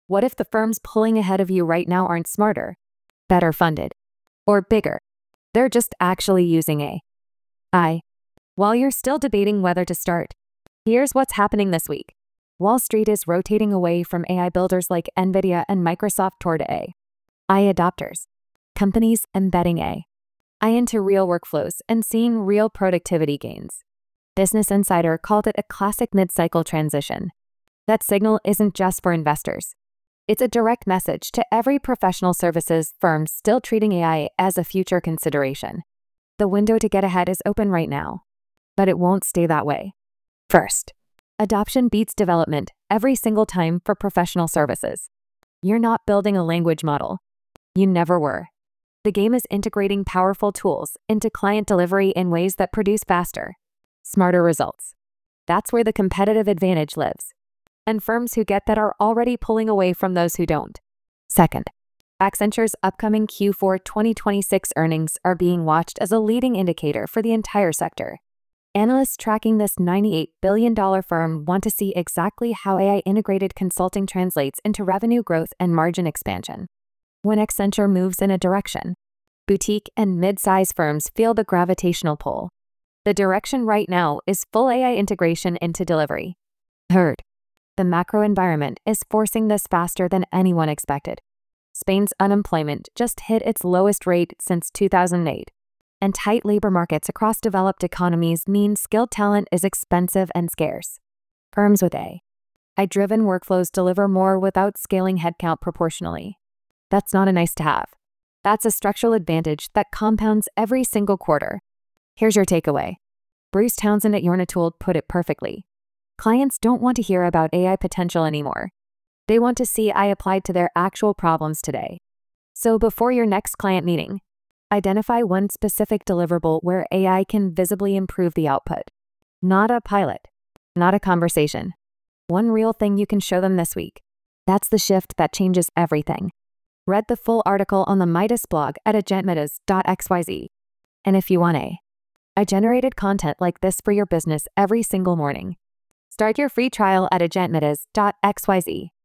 What if the firms pulling ahead of you right now aren't smarter, better funded, or bigger? They're just actually using AI. While you're still debating whether to start, here's what's happening this week. Wall Street is rotating away from AI builders like NVIDIA and Microsoft toward AI adopters, companies embedding AI into real workflows and seeing real productivity gains. Business Insider called it a classic mid-cycle transition. That signal isn't just for investors. It's a direct message to every professional services firm still treating AI as a future consideration. The window to get ahead is open right now, but it won't stay that way. First, adoption beats development every single time for professional services. You're not building a language model. You never were. The game is integrating powerful tools into client delivery in ways that produce faster, smarter results. That's where the competitive advantage lives. And firms who get that are already pulling away from those who don't. Second, Accenture's upcoming Q4 2026 earnings are being watched as a leading indicator for the entire sector. Analysts tracking this $98 billion firm want to see exactly how AI-integrated consulting translates into revenue growth and margin expansion. When Accenture moves in a direction, boutique and mid-size firms feel the gravitational pull. The direction right now is full AI integration into delivery. Third, the macro environment is forcing this faster than anyone expected. Spain's unemployment just hit its lowest rate since 2008. And tight labor markets across developed economies mean skilled talent is expensive and scarce. Firms with AI-driven workflows deliver more without scaling headcount proportionally. That's not a nice to have. That's a structural advantage that compounds every single quarter. Here's your takeaway. Bruce Townsend at Yornatool put it perfectly. Clients don't want to hear about AI potential anymore. They want to see AI applied to their actual problems today. So before your next client meeting, identify one specific deliverable where AI can visibly improve the output. Not a pilot, not a conversation. One real thing you can show them this week. That's the shift that changes everything. Read the full article on the Midas blog at agentmidas.xyz. And if you want AI-generated content like this for your business every single morning, start your free trial at agentmidas.xyz.